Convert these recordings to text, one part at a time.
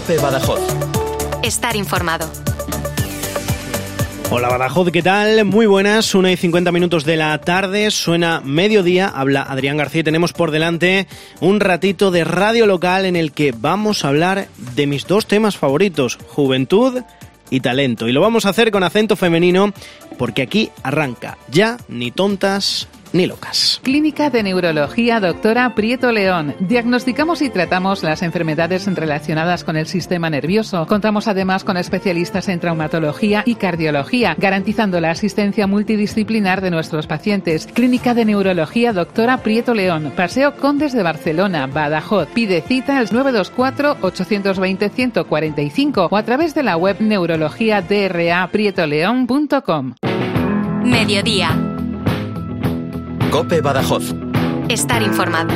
COPE Badajoz. Estar informado. Hola Badajoz, ¿qué tal? Muy buenas, 1:50 de la tarde, suena mediodía, habla Adrián García y tenemos por delante un ratito de radio local en el que vamos a hablar de mis dos temas favoritos, juventud y talento. Y lo vamos a hacer con acento femenino porque aquí arranca ya Ni tontas ni locas. Clínica de Neurología Doctora Prieto León. Diagnosticamos y tratamos las enfermedades relacionadas con el sistema nervioso. Contamos además con especialistas en traumatología y cardiología, garantizando la asistencia multidisciplinar de nuestros pacientes. Clínica de Neurología Doctora Prieto León. Paseo Condes de Barcelona, Badajoz. Pide cita al 924-820-145 o a través de la web neurologiadraprietoleón.com. Mediodía. COPE Badajoz. Estar informado.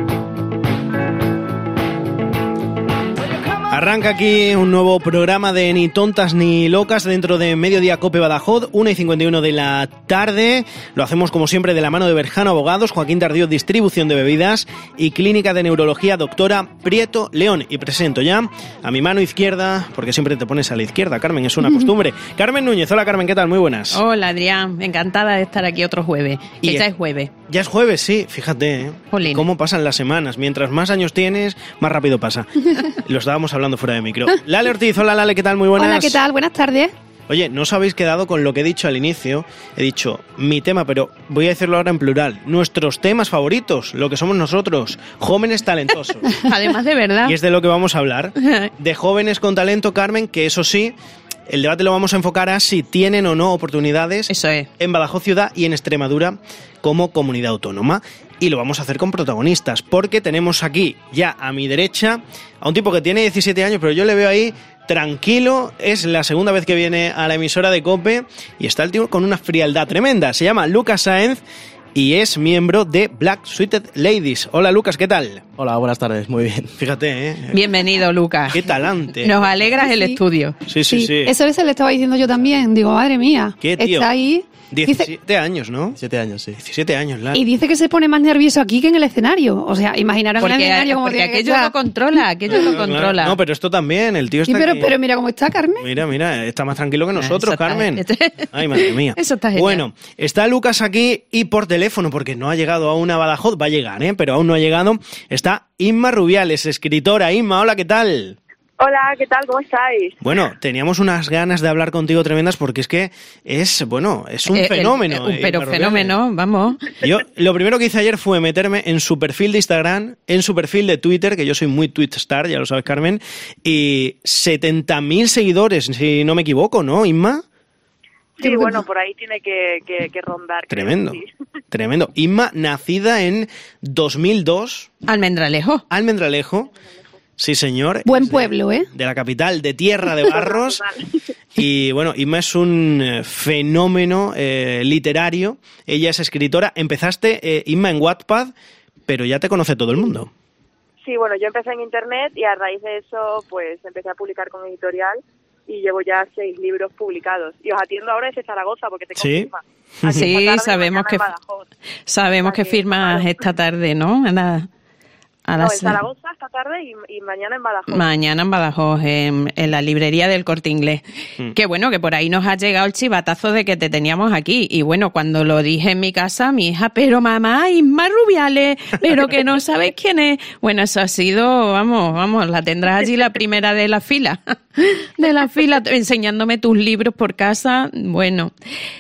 Arranca aquí un nuevo programa de Ni tontas ni locas dentro de Mediodía COPE Badajoz, 1:51 de la tarde. Lo hacemos como siempre de la mano de Berjano Abogados, Joaquín Tardío Distribución de Bebidas y Clínica de Neurología Doctora Prieto León. Y presento ya a mi mano izquierda, porque siempre te pones a la izquierda, Carmen, es una costumbre. Carmen Núñez, hola Carmen, ¿qué tal? Muy buenas. Hola Adrián, encantada de estar aquí otro jueves. Que ya es jueves. Ya es jueves, sí, fíjate, Jolín. Cómo pasan las semanas. Mientras más años tienes, más rápido pasa. Lo estábamos hablando fuera de micro. Lale Ortiz, hola Lale, ¿qué tal? Muy buenas. Hola, ¿qué tal? Buenas tardes. Oye, no os habéis quedado con lo que he dicho al inicio. He dicho mi tema, pero voy a decirlo ahora en plural. Nuestros temas favoritos, lo que somos nosotros, jóvenes talentosos. Además de verdad. Y es de lo que vamos a hablar. De jóvenes con talento, Carmen, que eso sí, el debate lo vamos a enfocar a si tienen o no oportunidades. Eso es. En Badajoz ciudad y en Extremadura como comunidad autónoma. Y lo vamos a hacer con protagonistas, porque tenemos aquí ya a mi derecha a un tipo que tiene 17 años, pero yo le veo ahí tranquilo. Es la segunda vez que viene a la emisora de COPE y está el tío con una frialdad tremenda. Se llama Lucas Sáenz y es miembro de Black Suited Ladies. Hola Lucas, ¿qué tal? Hola, buenas tardes, muy bien. Fíjate, ¿eh? Bienvenido, Lucas. Qué talante. Nos alegras el estudio. Sí. Eso le estaba diciendo yo también. Digo, madre mía. ¿Qué, tío? Está ahí. 17 años, ¿no? 17 años, sí. 17 años, Lara. Y dice que se pone más nervioso aquí que en el escenario. O sea, imaginaros en el escenario como porque tiene que aquello estar. lo controla, aquello lo controla. No, pero esto también, el tío Sí, está pero aquí. mira cómo está, Carmen. Mira, está más tranquilo que nosotros, Eso está- Carmen. Ay, madre mía. Eso está genial. Bueno, está Lucas aquí y por teléfono, porque no ha llegado aún a Badajoz, va a llegar, pero aún no ha llegado. Está Inma Rubiales, escritora. Inma, hola, ¿qué tal? Hola, ¿qué tal? ¿Cómo estáis? Bueno, teníamos unas ganas de hablar contigo tremendas porque es que es un fenómeno. Pero Inma fenómeno, vamos. Rubiales. Yo lo primero que hice ayer fue meterme en su perfil de Instagram, en su perfil de Twitter, que yo soy muy Twitstar, ya lo sabes, Carmen, y 70.000 seguidores, si no me equivoco, ¿no, Inma? Sí, bueno, por ahí tiene que rondar. Tremendo, creo, sí. tremendo. Inma, nacida en 2002. Almendralejo. Almendralejo. Sí, señor. Buen Es pueblo, ¿eh? De la capital, de Tierra de Barros. Y bueno, Inma es un fenómeno literario. Ella es escritora. Empezaste, Inma, en Wattpad, pero ya te conoce todo el mundo. Sí, bueno, yo empecé en internet y a raíz de eso pues empecé a publicar con editorial y llevo ya 6 libros publicados. Y os atiendo ahora desde Zaragoza porque te Sí. confirma. Sí, sabemos que firmas esta tarde, ¿no? A No, las en Zaragoza esta tarde y mañana en Badajoz. Mañana en Badajoz, en la librería del Corte Inglés. Que bueno, que por ahí nos ha llegado el chivatazo de que te teníamos aquí. Y bueno, cuando lo dije en mi casa, mi hija, pero mamá, Inma Rubiales, pero que no sabes quién es. Bueno, eso ha sido, vamos, la tendrás allí la primera de la fila. Enseñándome tus libros por casa. Bueno.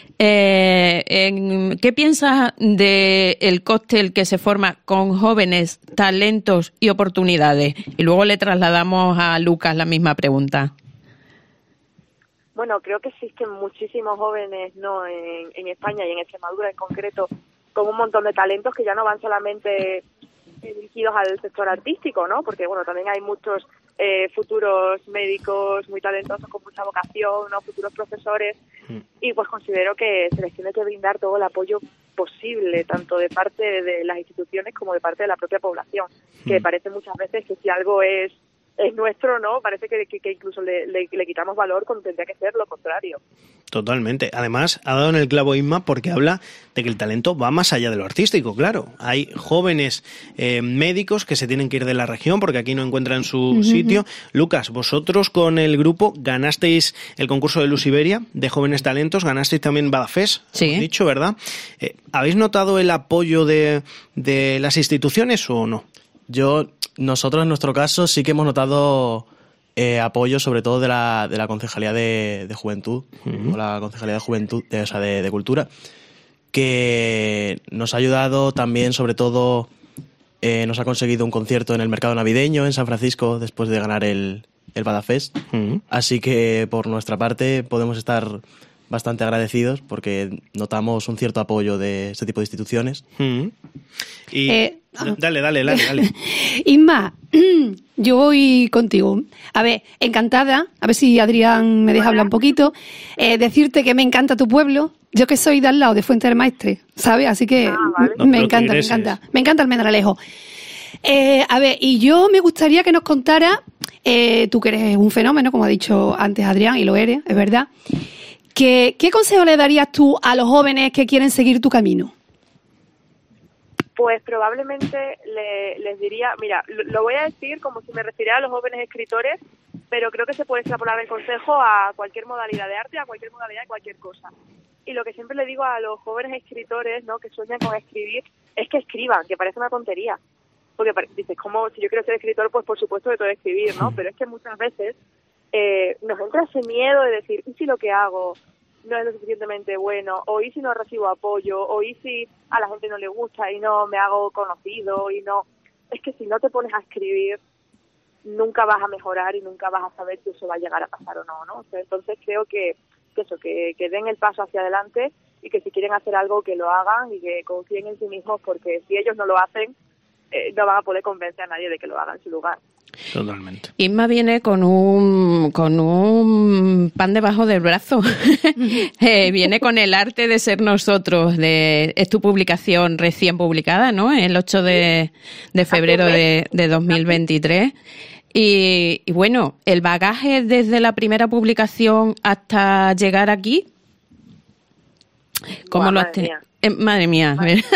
¿Qué piensas del cóctel que se forma con jóvenes, talentos y oportunidades? Y luego le trasladamos a Lucas la misma pregunta. Bueno, creo que existen muchísimos jóvenes no en España y en Extremadura en concreto con un montón de talentos que ya no van solamente dirigidos al sector artístico, ¿no? Porque bueno, también hay muchos futuros médicos muy talentosos con mucha vocación, ¿no? Futuros profesores, y pues considero que se les tiene que brindar todo el apoyo posible, tanto de parte de las instituciones como de parte de la propia población, que parece muchas veces que si algo es es nuestro, ¿no? Parece que incluso le quitamos valor cuando tendría que ser lo contrario. Totalmente. Además, ha dado en el clavo Inma porque habla de que el talento va más allá de lo artístico, claro. Hay jóvenes médicos que se tienen que ir de la región porque aquí no encuentran su sitio. Lucas, vosotros con el grupo ganasteis el concurso de Luz Iberia de jóvenes talentos, ganasteis también Badafés, sí. Dicho, ¿verdad? ¿Habéis notado el apoyo de las instituciones o no? Nosotros en nuestro caso sí que hemos notado apoyo sobre todo de la Concejalía de Juventud, o la Concejalía de Juventud, de Cultura, que nos ha ayudado también, sobre todo nos ha conseguido un concierto en el mercado navideño en San Francisco después de ganar el Badafest. Así que por nuestra parte podemos estar bastante agradecidos porque notamos un cierto apoyo de este tipo de instituciones. Y dale. Inma, yo voy contigo. A ver, encantada, a ver si Adrián me deja hablar un poquito. Decirte que me encanta tu pueblo. Yo que soy de al lado de Fuente del Maestre, ¿sabes? Así que vale. me encanta Almendralejo. A ver, y yo me gustaría que nos contara, tú que eres un fenómeno, como ha dicho antes Adrián, y lo eres, es verdad. ¿Qué consejo le darías tú a los jóvenes que quieren seguir tu camino? Pues probablemente les diría, mira, lo voy a decir como si me refiriera a los jóvenes escritores, pero creo que se puede extrapolar el consejo a cualquier modalidad de arte, a cualquier modalidad de cualquier cosa. Y lo que siempre le digo a los jóvenes escritores, ¿no?, que sueñan con escribir, es que escriban, que parece una tontería. Porque dices, como si yo quiero ser escritor, pues por supuesto que tengo que escribir, ¿no? Pero es que muchas veces nos entra ese miedo de decir, ¿y si lo que hago no es lo suficientemente bueno? ¿O y si no recibo apoyo? ¿O y si a la gente no le gusta y no me hago conocido? Y no, es que si no te pones a escribir, nunca vas a mejorar y nunca vas a saber si eso va a llegar a pasar o no, ¿no? O sea, entonces creo que den el paso hacia adelante y que si quieren hacer algo, que lo hagan y que confíen en sí mismos, porque si ellos no lo hacen, no van a poder convencer a nadie de que lo haga en su lugar. Totalmente. Isma viene con un pan debajo del brazo. Viene con el arte de ser nosotros. Es tu publicación recién publicada, ¿no? El 8 de febrero de 2023. Y bueno, el bagaje desde la primera publicación hasta llegar aquí, ¿cómo lo has tenido? Madre mía.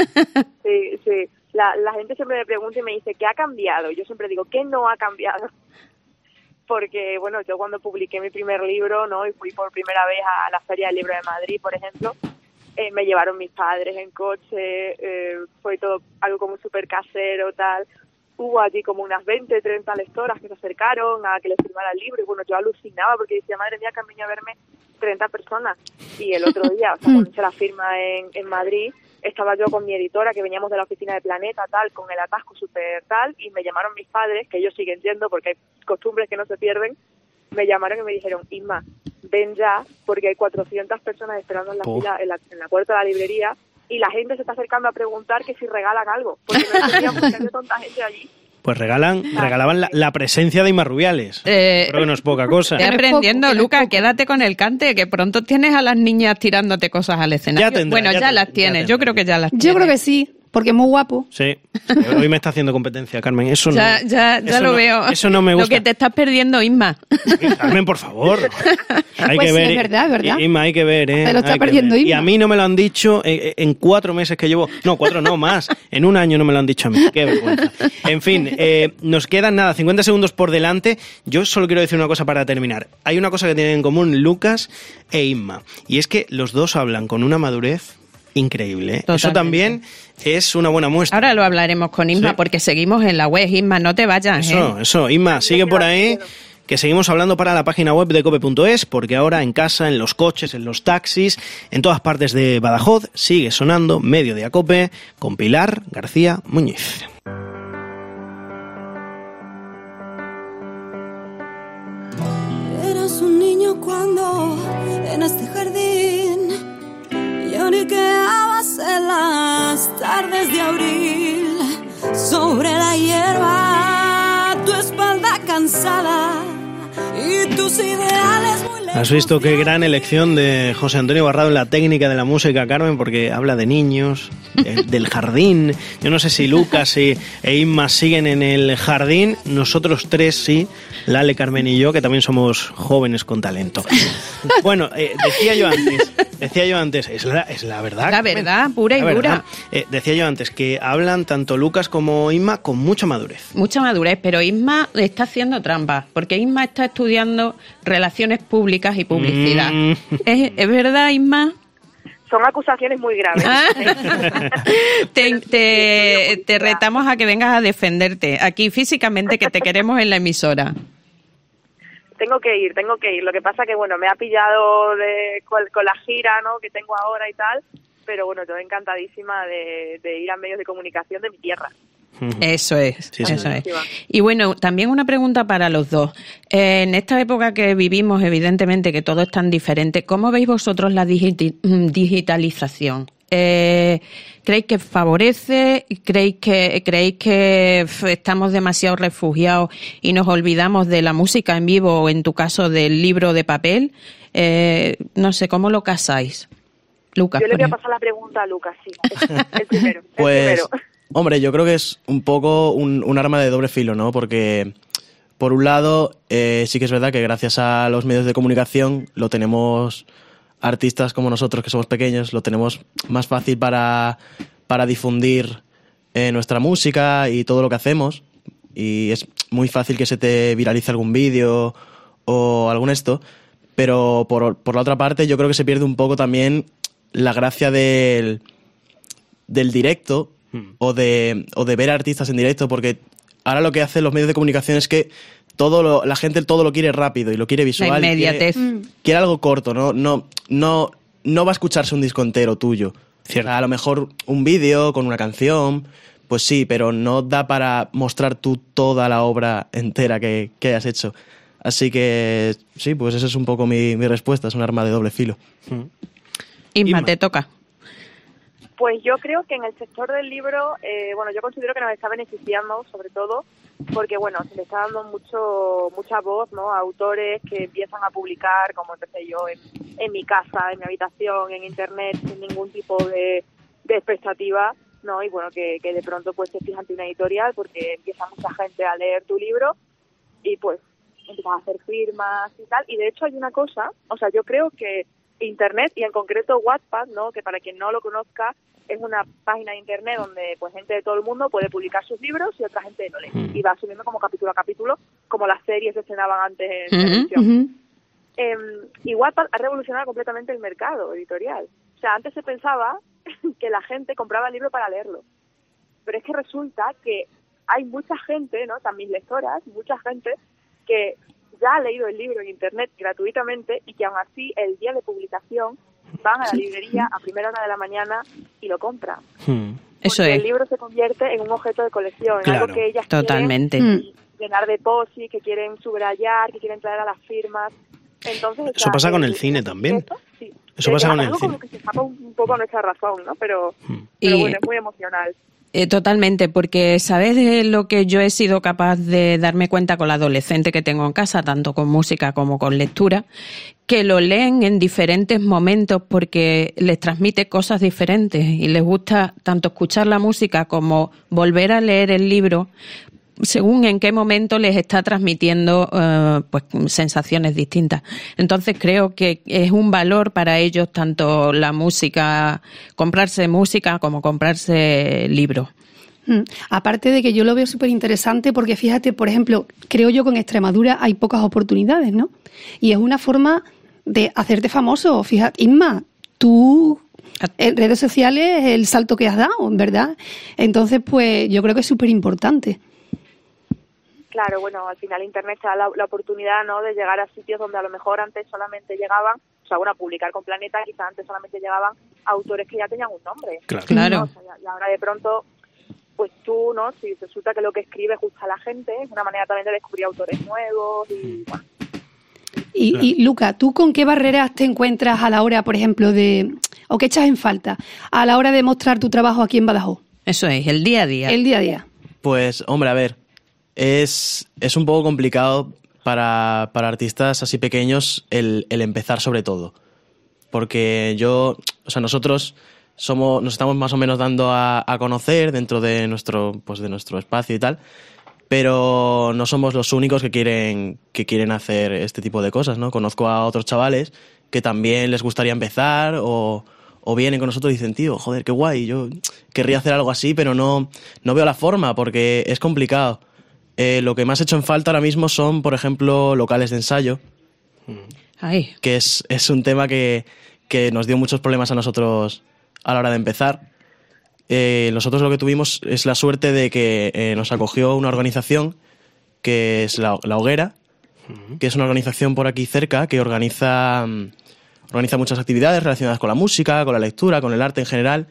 Sí. La gente siempre me pregunta y me dice, ¿qué ha cambiado? Y yo siempre digo, ¿qué no ha cambiado? Porque, bueno, yo cuando publiqué mi primer libro, ¿no?, y fui por primera vez a la Feria del Libro de Madrid, por ejemplo, me llevaron mis padres en coche, fue todo algo como súper casero, tal. Hubo allí como unas 20, 30 lectoras que se acercaron a que les firmara el libro, y bueno, yo alucinaba porque decía, madre mía, que han venido a verme 30 personas. Y el otro día, o sea, cuando hice la firma en Madrid, estaba yo con mi editora, que veníamos de la oficina de Planeta, tal, con el atasco súper tal, y me llamaron mis padres, que ellos siguen yendo porque hay costumbres que no se pierden, me llamaron y me dijeron, Isma, ven ya, porque hay 400 personas esperando en la fila, en la puerta de la librería, y la gente se está acercando a preguntar que si regalan algo, porque no entendíamos que había tanta gente allí. Pues regalaban la presencia de Inma Rubiales. Creo que no es poca cosa. Estoy aprendiendo, Lucas, quédate con el cante, que pronto tienes a las niñas tirándote cosas al escenario. Ya las tienes, yo creo que ya las tienes. Yo creo que sí, porque es muy guapo. Sí, hoy me está haciendo competencia, Carmen, eso no. Ya lo veo. Eso no me gusta. Lo que te estás perdiendo, Isma. Carmen, por favor. Hay pues que ver. Sí, es verdad. Isma, hay que ver, Te lo está perdiendo, Isma. Y a mí no me lo han dicho en 4 meses que llevo. No, 4 no, más. En 1 año no me lo han dicho a mí. Qué vergüenza. En fin, nos quedan 50 segundos por delante. Yo solo quiero decir una cosa para terminar. Hay una cosa que tienen en común Lucas e Isma. Y es que los dos hablan con una madurez increíble. Totalmente. Eso también es una buena muestra. Ahora lo hablaremos con Isma, ¿sí? Porque seguimos en la web. Isma, no te vayas. Eso. Isma, sigue por ahí, que seguimos hablando para la página web de cope.es, porque ahora en casa, en los coches, en los taxis, en todas partes de Badajoz, sigue sonando Mediodía Cope con Pilar García Muñiz. Eras un niño cuando en este jardín lloriqueabas en las tardes de abril, sobre la hierba, tu espalda cansada y tus ideales muy lejos. ¿Has visto qué gran elección de José Antonio Barrado en la técnica de la música, Carmen? Porque habla de niños, del jardín. Yo no sé si Lucas e Inma siguen en el jardín. Nosotros tres sí, Lale, Carmen y yo, que también somos jóvenes con talento. Bueno, decía yo antes, es la verdad. La verdad, pura y dura. Decía yo antes que hablan tanto Lucas como Inma con mucha madurez. Mucha madurez, pero Isma está haciendo trampas, porque Isma está estudiando relaciones públicas y publicidad. ¿Es verdad, Isma? Son acusaciones muy graves. Te retamos a que vengas a defenderte aquí físicamente, que te queremos en la emisora. Tengo que ir. Lo que pasa que, bueno, me ha pillado con la gira, ¿no?, que tengo ahora y tal, pero bueno, estoy encantadísima de ir a medios de comunicación de mi tierra. Eso es, sí, eso es. Y bueno, también una pregunta para los dos. En esta época que vivimos, evidentemente que todo es tan diferente, ¿cómo veis vosotros la digitalización? ¿Creéis que favorece? ¿Creéis que estamos demasiado refugiados y nos olvidamos de la música en vivo o, en tu caso, del libro de papel? No sé, ¿cómo lo casáis? Lucas, yo le voy a pasar la pregunta a Lucas, sí. El primero. Hombre, yo creo que es un poco un arma de doble filo, ¿no? Porque, por un lado, sí que es verdad que gracias a los medios de comunicación lo tenemos, artistas como nosotros, que somos pequeños, lo tenemos más fácil para difundir nuestra música y todo lo que hacemos. Y es muy fácil que se te viralice algún vídeo o algún esto. Pero por la otra parte, yo creo que se pierde un poco también la gracia del directo, o de ver a artistas en directo, porque ahora lo que hacen los medios de comunicación es que la gente todo lo quiere rápido y lo quiere visual. La inmediatez. Quiere algo corto, no va a escucharse un disco entero tuyo. Cierto. A lo mejor un vídeo con una canción, pues sí, pero no da para mostrar tú toda la obra entera que hayas hecho. Así que sí, pues esa es un poco mi respuesta, es un arma de doble filo. Isma, te toca. Pues yo creo que en el sector del libro, bueno, yo considero que nos está beneficiando, sobre todo, porque, bueno, se le está dando mucha voz, ¿no?, a autores que empiezan a publicar, como empecé yo, en mi casa, en mi habitación, en internet, sin ningún tipo de expectativa, ¿no? Y bueno, que de pronto pues te fijas ante una editorial porque empieza mucha gente a leer tu libro y pues empiezas a hacer firmas y tal. Y de hecho hay una cosa, o sea, yo creo que Internet, y en concreto Wattpad, ¿no?, que para quien no lo conozca, es una página de Internet donde pues gente de todo el mundo puede publicar sus libros y otra gente no lee. Y va subiendo como capítulo a capítulo, como las series se estrenaban antes en televisión. Y Wattpad ha revolucionado completamente el mercado editorial. O sea, antes se pensaba que la gente compraba el libro para leerlo. Pero es que resulta que hay mucha gente, ¿no?, también lectoras, mucha gente que ya ha leído el libro en Internet gratuitamente y que aún así el día de publicación van a la librería a primera hora de la mañana y lo compran. Eso porque es. el libro se convierte en un objeto de colección, en algo que ellas totalmente quieren llenar de posis, que quieren subrayar, que quieren traer a las firmas. Entonces, eso pasa con el cine también. Sí. Eso pasa con el cine. Como que se escapa un poco a nuestra razón, ¿no? Pero bueno, es muy emocional. Totalmente, porque ¿sabes de lo que yo he sido capaz de darme cuenta con la adolescente que tengo en casa, tanto con música como con lectura? Que lo leen en diferentes momentos porque les transmite cosas diferentes y les gusta tanto escuchar la música como volver a leer el libro, según en qué momento les está transmitiendo pues sensaciones distintas. Entonces creo que es un valor para ellos tanto la música, comprarse música como comprarse libros. Aparte de que yo lo veo súper interesante porque fíjate, por ejemplo, creo yo que en Extremadura hay pocas oportunidades, ¿no? Y es una forma de hacerte famoso. Fíjate, Inma, tú en redes sociales el salto que has dado, ¿verdad? Entonces, pues yo creo que es súper importante. Claro, bueno, al final Internet te da la oportunidad, ¿no?, de llegar a sitios donde a lo mejor antes solamente llegaban, o sea, bueno, a publicar con Planeta, quizás antes solamente llegaban autores que ya tenían un nombre. Claro. ¿No? O sea, y ahora de pronto, pues tú, ¿no?, si resulta que lo que escribes gusta a la gente, es una manera también de descubrir autores nuevos y bueno. Y Luca, ¿tú con qué barreras te encuentras a la hora, por ejemplo, o qué echas en falta a la hora de mostrar tu trabajo aquí en Badajoz? Eso es, el día a día. El día a día. Pues, hombre, a ver, es un poco complicado para artistas así pequeños el empezar sobre todo. Porque nosotros nos estamos más o menos dando a conocer dentro de nuestro espacio y tal, pero no somos los únicos que quieren hacer este tipo de cosas, ¿no? Conozco a otros chavales que también les gustaría empezar o vienen con nosotros y dicen, tío, joder, qué guay, yo querría hacer algo así, pero no veo la forma porque es complicado. Lo que más he hecho en falta ahora mismo son, por ejemplo, locales de ensayo, que es un tema que nos dio muchos problemas a nosotros a la hora de empezar. Nosotros lo que tuvimos es la suerte de que nos acogió una organización que es la Hoguera, que es una organización por aquí cerca que organiza muchas actividades relacionadas con la música, con la lectura, con el arte en general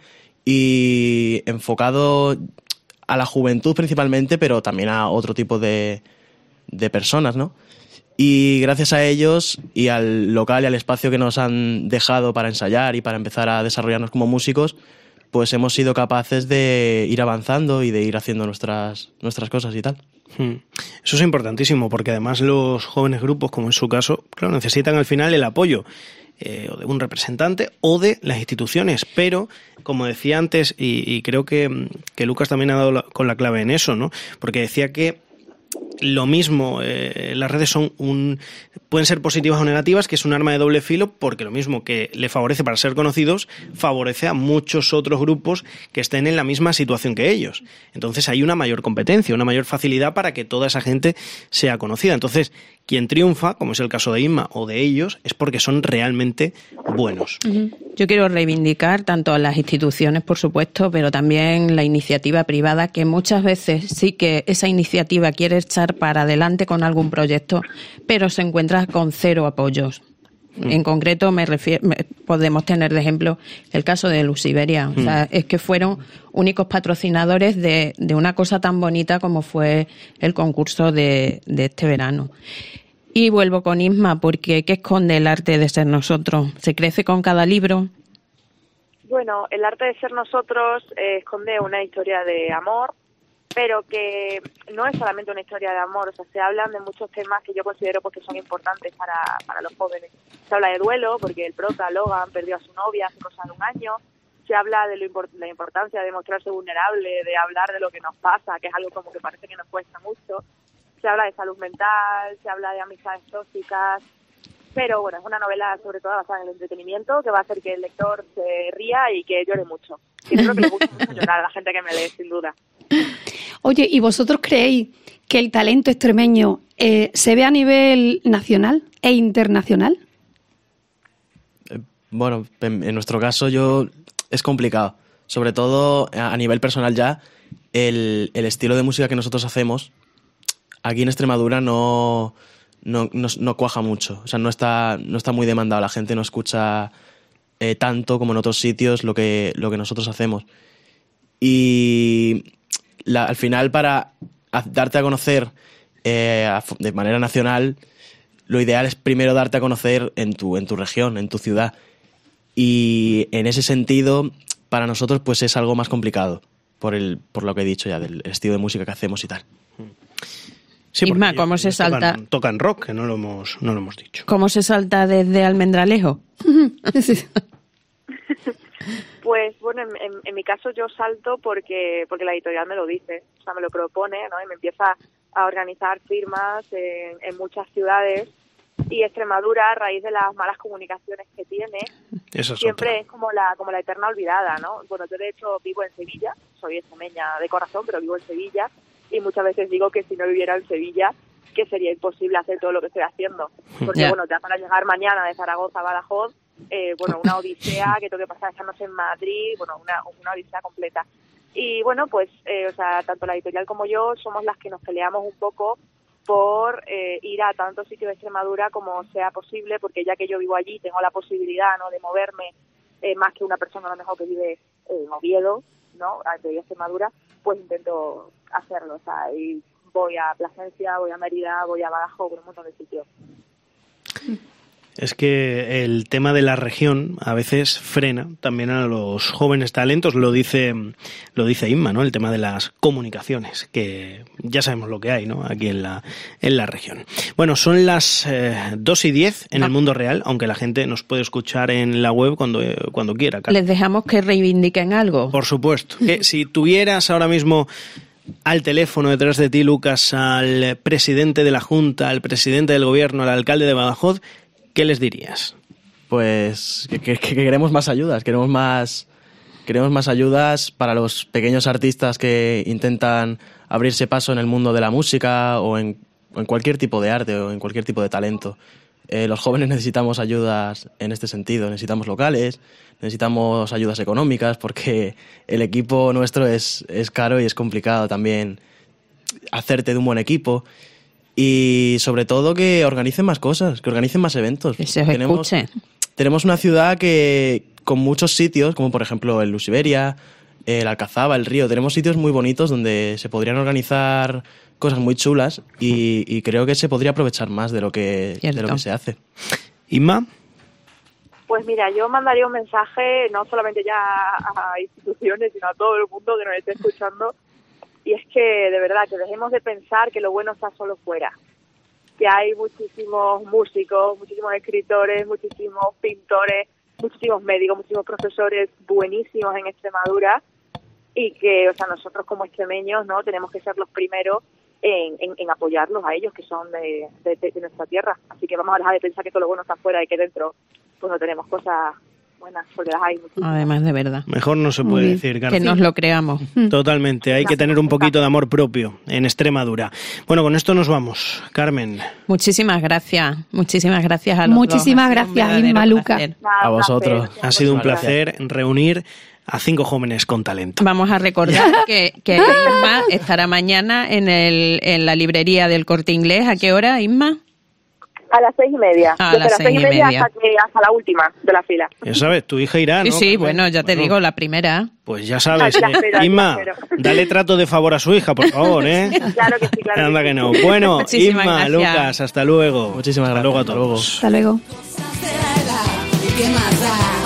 y enfocado a la juventud principalmente, pero también a otro tipo de personas, ¿no? Y gracias a ellos y al local y al espacio que nos han dejado para ensayar y para empezar a desarrollarnos como músicos, pues hemos sido capaces de ir avanzando y de ir haciendo nuestras cosas y tal. Eso es importantísimo, porque además los jóvenes grupos, como en su caso, claro, necesitan al final el apoyo o de un representante o de las instituciones, pero como decía antes, y creo que Lucas también ha dado con la clave en eso, ¿no? Porque decía que lo mismo, las redes pueden ser positivas o negativas, que es un arma de doble filo, porque lo mismo que le favorece para ser conocidos, favorece a muchos otros grupos que estén en la misma situación que ellos. Entonces hay una mayor competencia, una mayor facilidad para que toda esa gente sea conocida. Entonces, quien triunfa, como es el caso de Inma o de ellos, es porque son realmente buenos. Yo quiero reivindicar tanto a las instituciones, por supuesto, pero también la iniciativa privada, que muchas veces sí que esa iniciativa quiere echar para adelante con algún proyecto, pero se encuentra con cero apoyos. En concreto, podemos tener de ejemplo el caso de Luciberia. O sea, es que fueron únicos patrocinadores de una cosa tan bonita como fue el concurso de este verano. Y vuelvo con Isma, porque ¿qué esconde el arte de ser nosotros? ¿Se crece con cada libro? Bueno, el arte de ser nosotros esconde una historia de amor, pero que no es solamente una historia de amor. O sea, se hablan de muchos temas que yo considero pues, que son importantes para los jóvenes. Se habla de duelo, porque el prota, Logan, perdió a su novia hace cosa de un año. Se habla de la importancia de mostrarse vulnerable, de hablar de lo que nos pasa, que es algo como que parece que nos cuesta mucho. Se habla de salud mental, se habla de amistades tóxicas, pero bueno, es una novela sobre todo basada en el entretenimiento, que va a hacer que el lector se ría y que llore mucho. Y creo que le gusta mucho llorar a la gente que me lee, sin duda. Oye, ¿y vosotros creéis que el talento extremeño se ve a nivel nacional e internacional? Bueno, en nuestro caso es complicado. Sobre todo a nivel personal ya, el estilo de música que nosotros hacemos aquí en Extremadura no cuaja mucho. O sea, no está muy demandado. La gente no escucha tanto como en otros sitios lo que nosotros hacemos. Y al final, para darte a conocer de manera nacional, lo ideal es primero darte a conocer en tu región, en tu ciudad. Y en ese sentido, para nosotros pues es algo más complicado, por lo que he dicho ya, del estilo de música que hacemos y tal. Sí, Isma, ¿cómo se salta? Tocan rock, que no lo hemos dicho. ¿Cómo se salta desde Almendralejo? Pues bueno, en mi caso yo salto porque la editorial me lo dice, o sea, me lo propone, ¿no? Y me empieza a organizar firmas en muchas ciudades. Y Extremadura, a raíz de las malas comunicaciones que tiene, siempre es como la eterna olvidada, ¿no? Bueno, yo de hecho vivo en Sevilla, soy extremeña de corazón, pero vivo en Sevilla, y muchas veces digo que si no viviera en Sevilla, que sería imposible hacer todo lo que estoy haciendo. Porque bueno, ya para llegar mañana de Zaragoza a Badajoz, bueno, una odisea, que tengo que pasar esta noche en Madrid, bueno, una odisea completa. Y bueno, pues, o sea, tanto la editorial como yo somos las que nos peleamos un poco por ir a tantos sitios de Extremadura como sea posible, porque ya que yo vivo allí, tengo la posibilidad, ¿no?, de moverme más que una persona a lo mejor que vive en Oviedo, ¿no?, de Extremadura, pues intento hacerlo. O sea, y voy a Plasencia, voy a Mérida, voy a Badajoz, por un montón de sitios. Es que el tema de la región a veces frena también a los jóvenes talentos, lo dice Inma, ¿no? El tema de las comunicaciones, que ya sabemos lo que hay, ¿no? Aquí en la región. Bueno, son las 2:10 en el mundo real, aunque la gente nos puede escuchar en la web cuando quiera. Carmen. ¿Les dejamos que reivindiquen algo? Por supuesto. Que si tuvieras ahora mismo al teléfono detrás de ti, Lucas, al presidente de la Junta, al presidente del Gobierno, al alcalde de Badajoz, ¿qué les dirías? Pues que queremos más ayudas, queremos más ayudas para los pequeños artistas que intentan abrirse paso en el mundo de la música o en cualquier tipo de arte o en cualquier tipo de talento. Los jóvenes necesitamos ayudas en este sentido, necesitamos locales, necesitamos ayudas económicas porque el equipo nuestro es caro y es complicado también hacerte de un buen equipo. Y sobre todo que organicen más cosas, que organicen más eventos. Que se os escuche. Tenemos una ciudad con muchos sitios, como por ejemplo el Lusiberia, el Alcazaba, el Río. Tenemos sitios muy bonitos donde se podrían organizar cosas muy chulas y creo que se podría aprovechar más de lo que se hace. ¿Inma? Pues mira, yo mandaría un mensaje no solamente ya a instituciones, sino a todo el mundo que nos esté escuchando. Y es que, de verdad, que dejemos de pensar que lo bueno está solo fuera. Que hay muchísimos músicos, muchísimos escritores, muchísimos pintores, muchísimos médicos, muchísimos profesores buenísimos en Extremadura. Y que, o sea, nosotros como extremeños, ¿no? Tenemos que ser los primeros en apoyarlos a ellos, que son de nuestra tierra. Así que vamos a dejar de pensar que todo lo bueno está afuera y que dentro pues no tenemos cosas buenas, porque las hay muchísimas. Además, de verdad. Mejor no se puede decir, Carmen. Que nos lo creamos. Totalmente, hay que tener un poquito de amor propio en Extremadura. Bueno, con esto nos vamos. Carmen. Muchísimas gracias a los dos. Muchísimas gracias, Inma, Luca. A vosotros. Ha sido un placer reunir a 5 jóvenes con talento. Vamos a recordar que Inma estará mañana en la librería del Corte Inglés. ¿A qué hora, Inma? A las 6:30. A las 6:30. Hasta la última de la fila. Ya sabes, tu hija irá, ¿no? Sí, bueno, ya te digo, la primera. Pues ya sabes, La espero. Inma, dale trato de favor a su hija, por favor, ¿eh? Claro que sí, claro. Anda que no. Bueno, Muchísimas Inma, gracias. Lucas, hasta luego. Muchísimas gracias. Hasta luego a todos. Hasta luego. ¿Qué más da?